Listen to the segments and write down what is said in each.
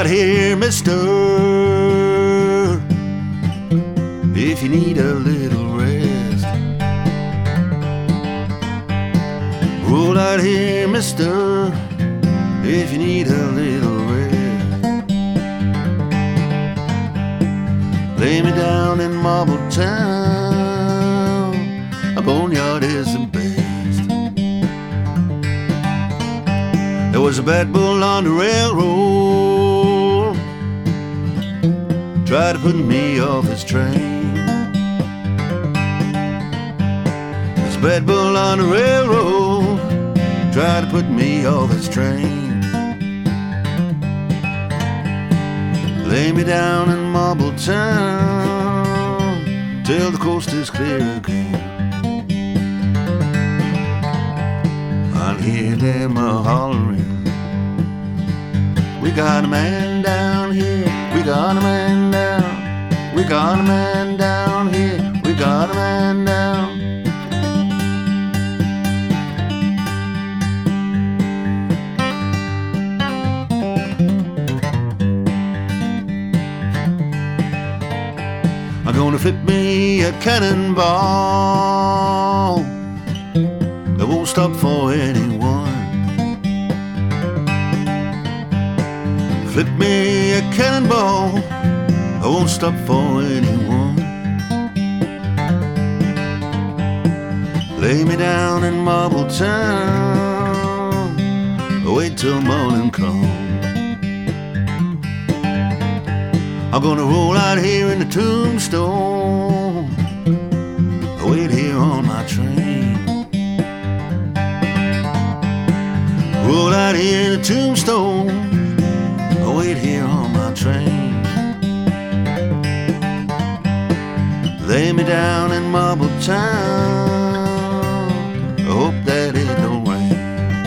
out here, mister, if you need a little rest. Roll out here, mister, if you need a little rest. Lay me down in Marble Town, a boneyard is the best. There was a bad bull on the railroad, tried to put me off his train. There's a bad bull on the railroad, tried to put me off his train. Lay me down in Marble Town till the coast is clear again. I hear them a-hollering, we got a man down here, we got a man down, we got a man down here, we got a man down. I'm gonna flip me a cannonball that won't stop for anyone. Flip me a cannonball that won't stop for anyone. Lay me down in Marble Town, wait till morning comes. I'm gonna roll out here in the Tombstone, wait here on my train. Roll out here in the Tombstone, wait here on my train. Lay me down in Marble Town, I hope that it don't rain.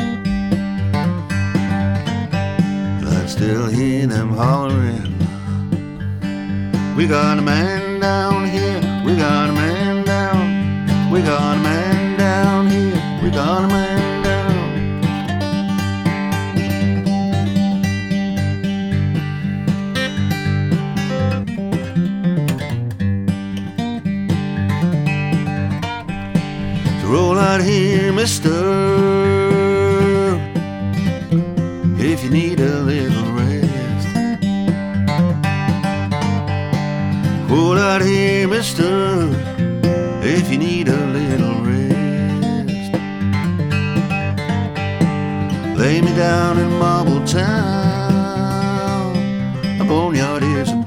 I still hear them hollering, we got a man down here, we got a man down, we got a man down here, we got a man down. So roll out here, mister, if you need a little rest. Roll out here, mister, if you need a little rest. Lay me down in Marble Town, a boneyard is